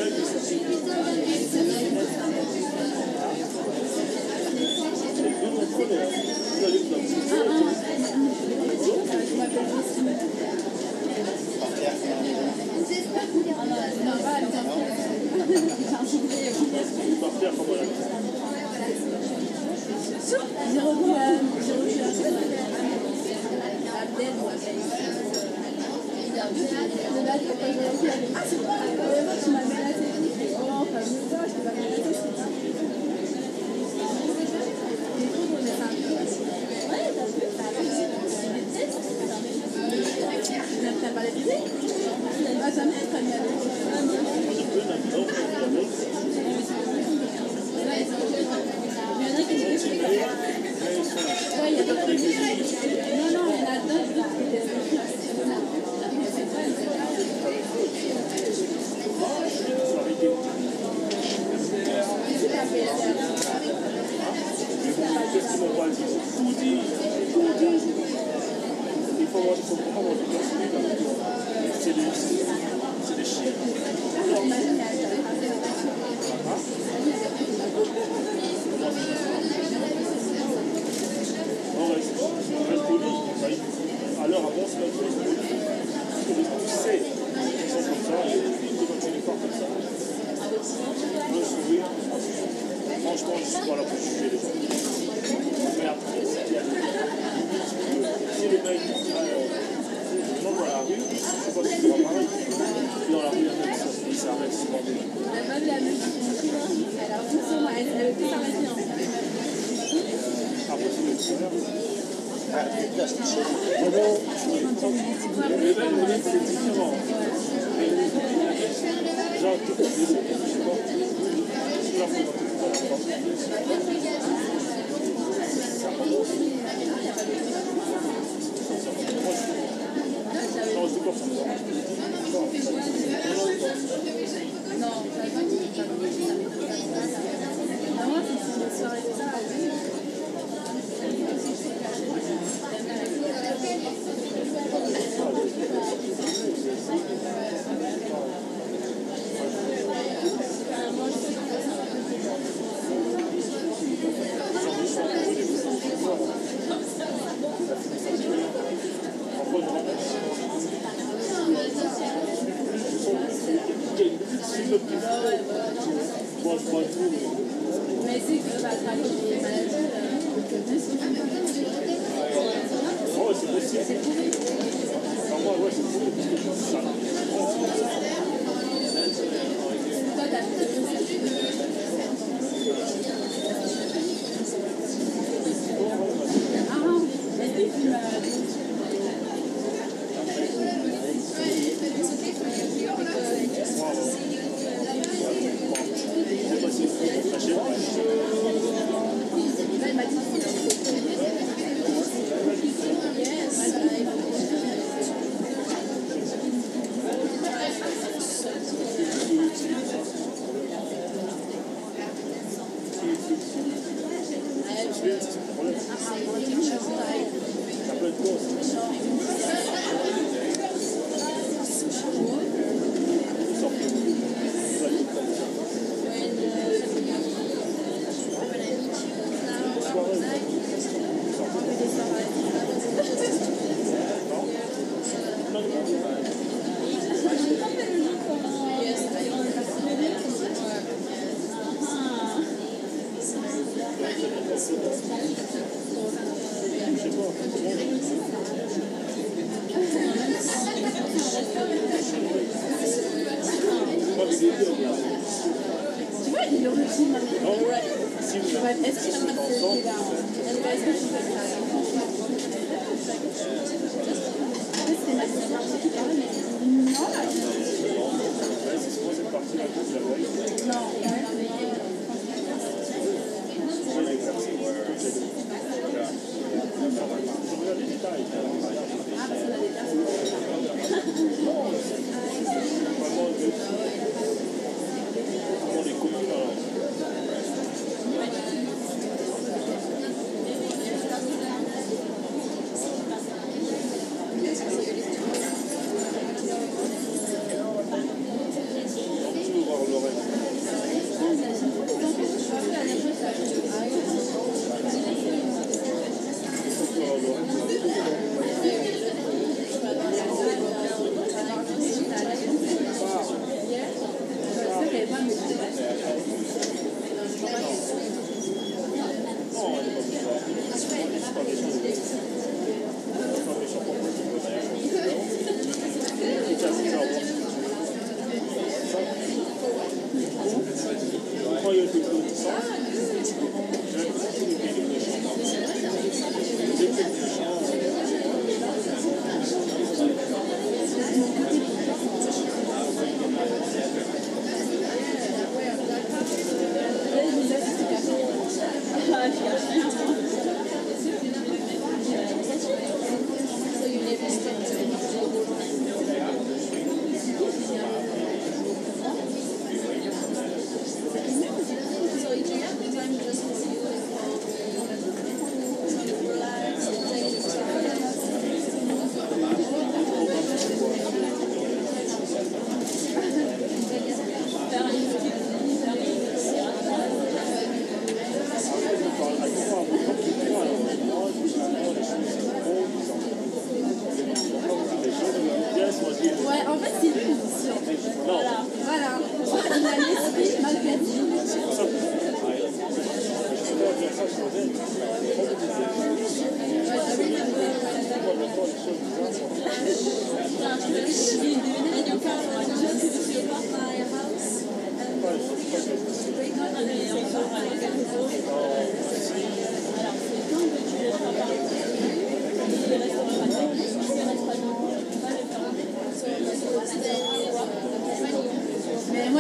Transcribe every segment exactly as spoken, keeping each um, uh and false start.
Thank you.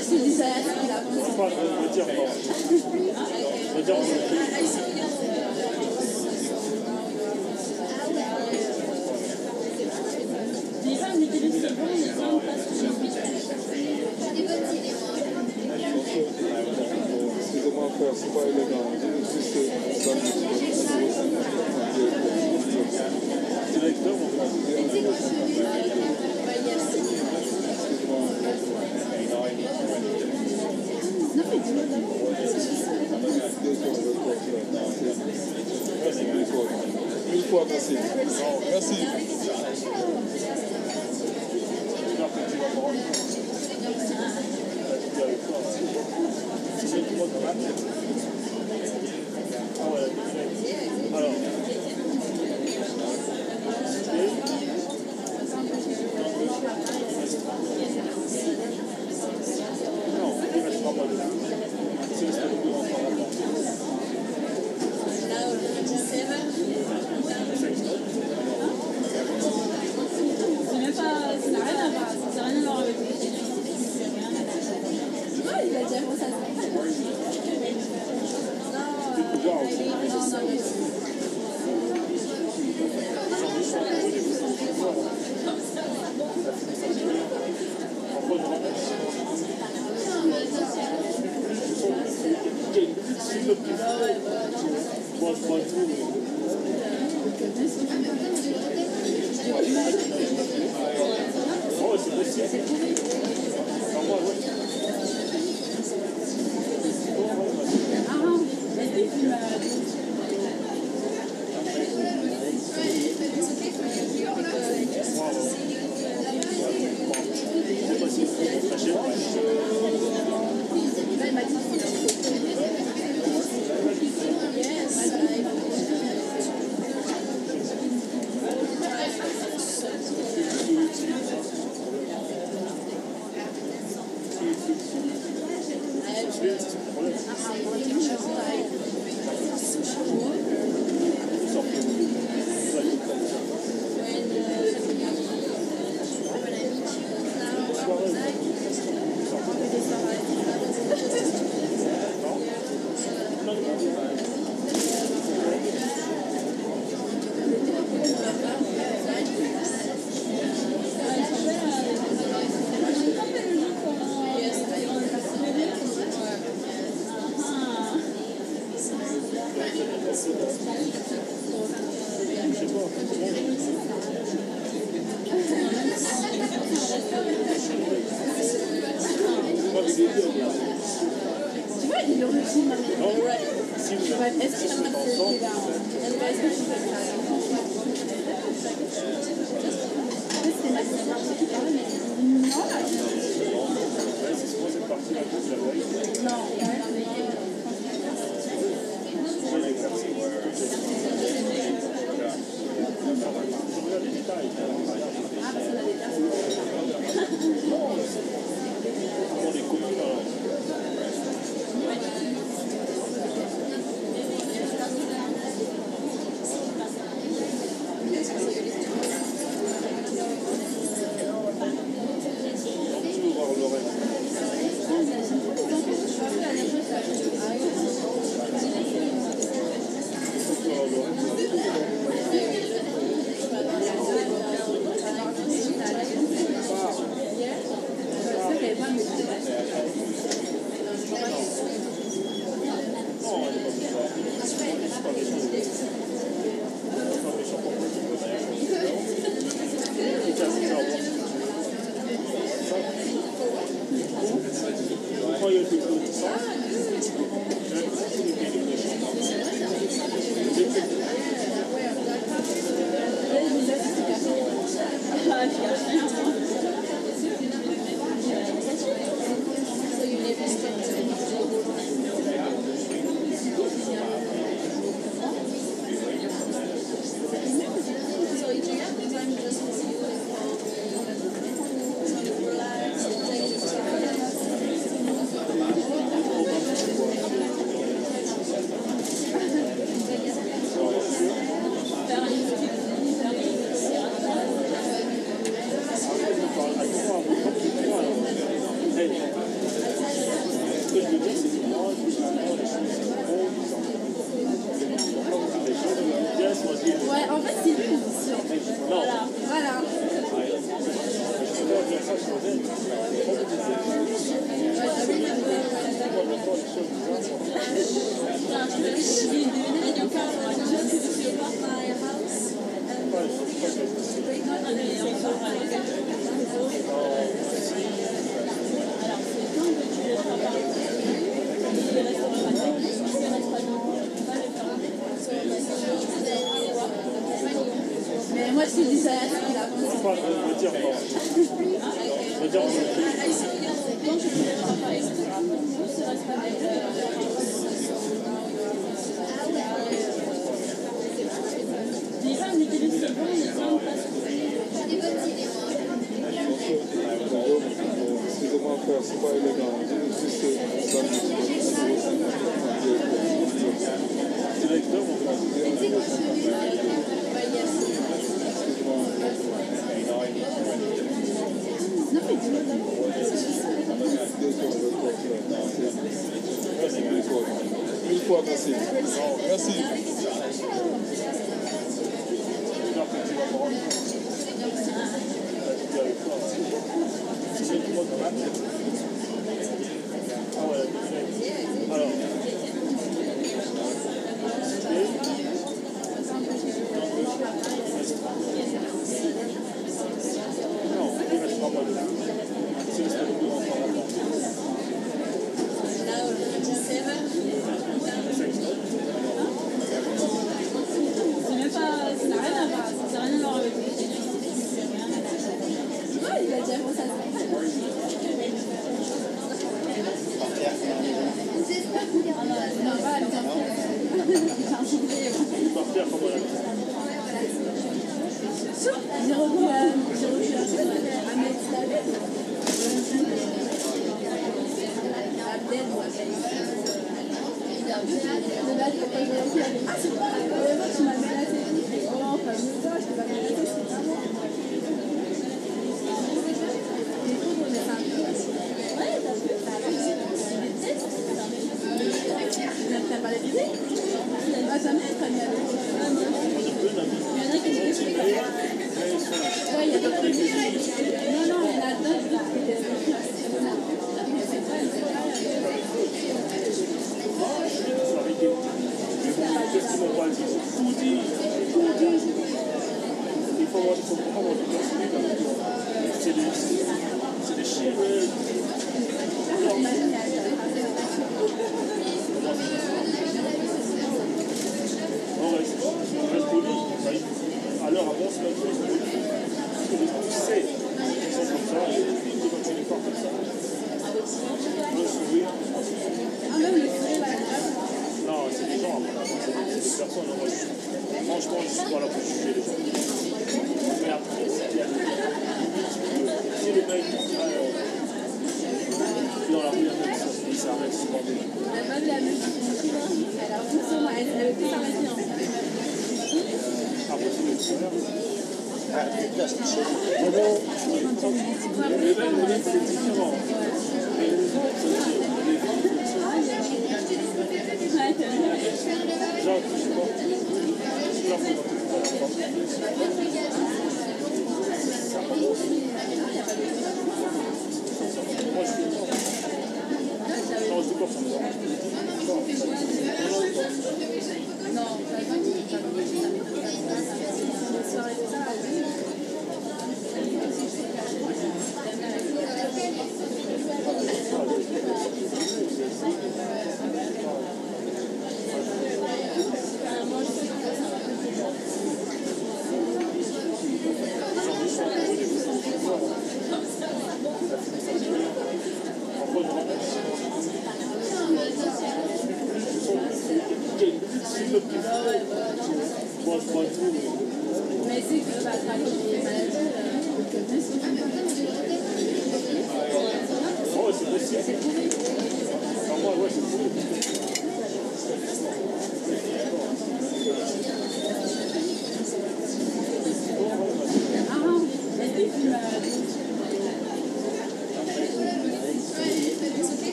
je te dis ça, il a Je ne pas me dire non. Je veux dire Déjà, on utilise ce bon, il y a plein de places pour les Excusez-moi, frère, c'est pas élégant. Juste ça. directeur, on va Une fois, merci. Merci. Alors, non, il ne restera pas dedans. C'est le stade de C'est même pas, ça n'a rien à voir, ça n'a rien à voir avec les études. Non, il a déjà commencé à se faire. Moi, je prends le tout. Oh, c'est possible. Non, moi, ouais. Ah, mais dès qu'il m'a dit. C'est possible. Ça, chez moi. Là, il m'a dit tu vois, il aurait dit maintenant. Si vous Ouais, est-ce qu'il en a fait ensemble, là? Est-ce que tu peux le faire? C'était Max qui marchait qui parlait, mais non, là. c'est souvent cette partie-là que vous avez. Non, Je regarde les détails. ah, parce qu'on a des personnes. On est connus là. Tu veux voir Lorraine? Tu veux voir Lorraine? Mais moi, je dis ça, là. Je veux pas, je veux dire, non. Je veux dire, Les femmes utilisent ce bon, les hommes passent. Excusez-moi, frère, c'est pas élégant. Juste ça directeur, on va Non, mais dis-moi d'abord. Une fois, merci. Merci. alors, non, il ne restera pas dedans. C'est le stade de en C'est même pas. Ça n'a rien à voir. Ça n'a rien à voir avec les études. Ah, il va dire comment ça se passe. Non, pas le temps. partir comme on a dit. J'ai revu Ahmed Stabet. Abdel, moi, de base, quand j'ai dit, ah, c'est pas la tu m'as menacé. Oh, enfin, je ne sais pas, je t'ai pas menacé, c'est pas moi. Les cours, on est un peu. Ouais, t'as vu, t'as des tests. T'as pas l'habitude? Elle va jamais être amie avec toi. Il y en a qui disent que c'est pas. Ouais, il y a d'autres trucs. Non, non, il y en a d'autres qui disent que Qu'est-ce qu'ils m'ont pas dit? Tout dit, tout dit. Il faut voir, il faut comprendre. C'est des, c'est des chiffres. Non, reste, reste poli. À l'heure avance, là, tu sais, ils sont comme ça, et puis tu continues pas comme ça. Le sourire. ah, même le sourire, là. Non, c'est des gens, c'est des personnes. Moi, je, franchement, je ne suis pas là pour juger les gens. Mais après, il y a si le mec euh, dans la rue, il s'arrête souvent. Elle n'a pas vu la musique, elle a poussé, elle veut plus s'arrêter. Après, c'est le sourire. Le mec, c'est différent. Mais les autres, c'est les gens. Genre, je sais pas. Je suis là pour moi, je suis non, je suis pas comme ça. Non, ça va pas.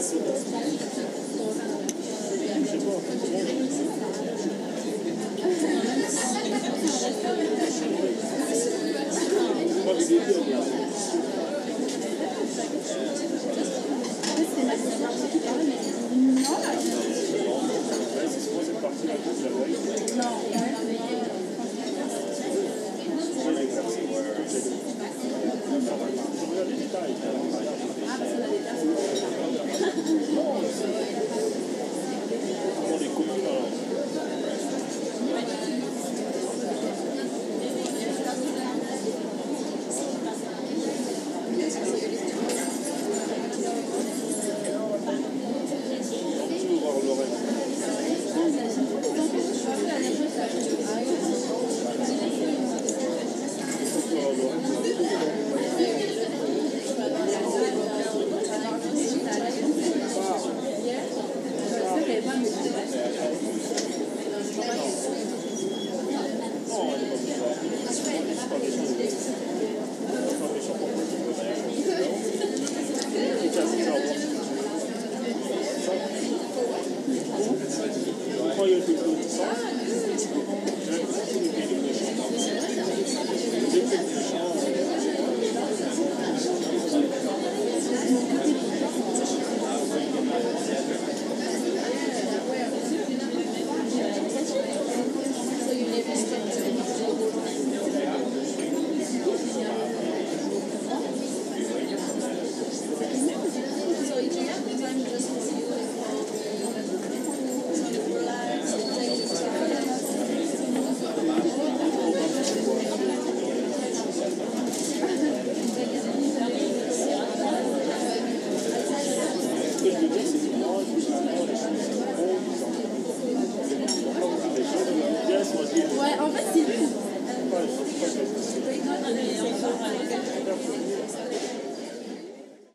sais pas.